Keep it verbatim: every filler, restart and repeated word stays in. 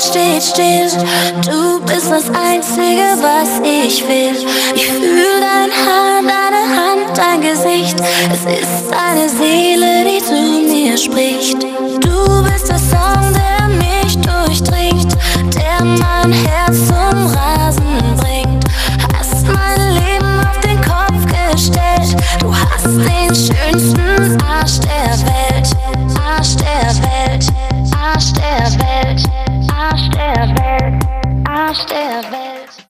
steht still. Du bist das Einzige, was ich will. Ich fühl dein Haar, deine Hand, dein Gesicht. Es ist deine Seele, die zu mir spricht. Du bist der Song, der mich durchdringt, der mein Herz zum Rasen bringt. Hast mein Leben auf den Kopf gestellt. Du hast den schönsten Arsch der Welt. Arsch der Welt, Arsch der Welt, Arsch der Welt, Arsch der Welt.